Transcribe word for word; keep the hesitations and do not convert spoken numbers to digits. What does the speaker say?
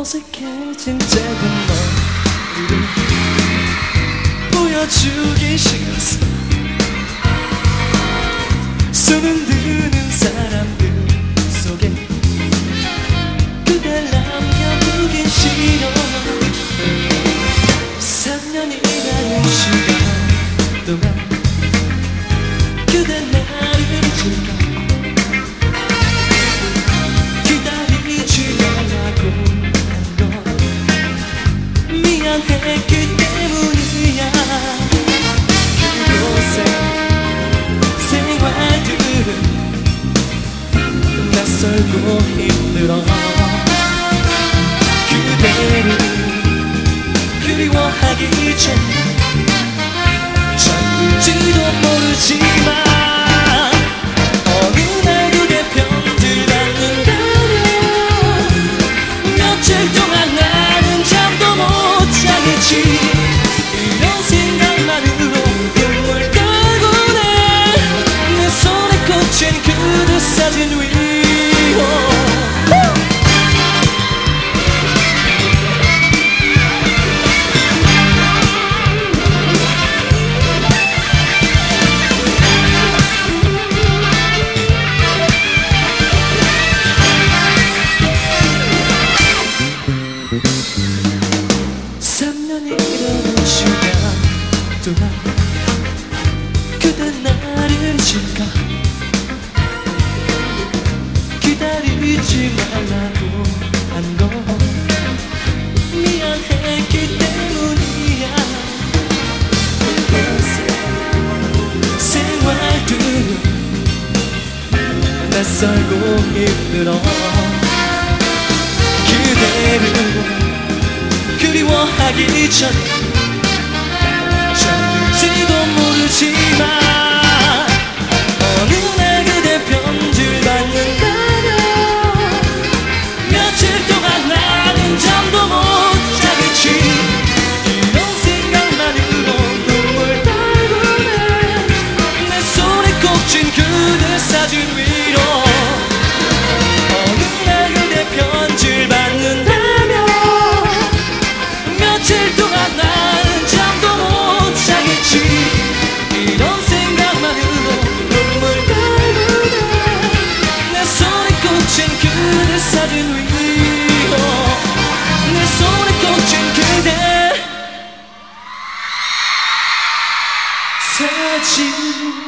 어색해진 작은 머리를 보여주기 싫었어. 손은 드는 사람들 속에 그댈 남겨두긴 싫어. 삼 년이라는 시간 동안 그대 나를 즐겨 기다리지 말라고 한 건 미안했기 때문이야. 그곳에 생활들은 낯설고 힘들어. 그대를 그리워하기 전 잠들지도 모르지만 어느 날 그대 편지를 받는다면 며칠 동안 나는 잠도 못 자겠지. 이런 생각만으로 눈물 떨구네. 내 손에 꽂힌 그대 사진 위로 삼 년이라는 시간 동안 그대 나를 질까 기다리지 말라고 한 건 미안했기 때문이야. 생활들은 낯설고 힘들어. 그대를 그리워하기 전 잠들지도 모르지만 어느 날 그대 편지를 받는다면 며칠 동안 나는 잠도 못 자겠지. 이런 생각만으로 눈물 떨구네. 내 손에 꽂힌 그대 사진 위로 어느 날 그대 편지를 받는다면 며칠 동안 나는 잠도 못 자겠지. 이런 생각만으로 눈물 떨구네. 내 손에 꽂힌 그대 사진 위로 내 손에 꽂힌 그대 사진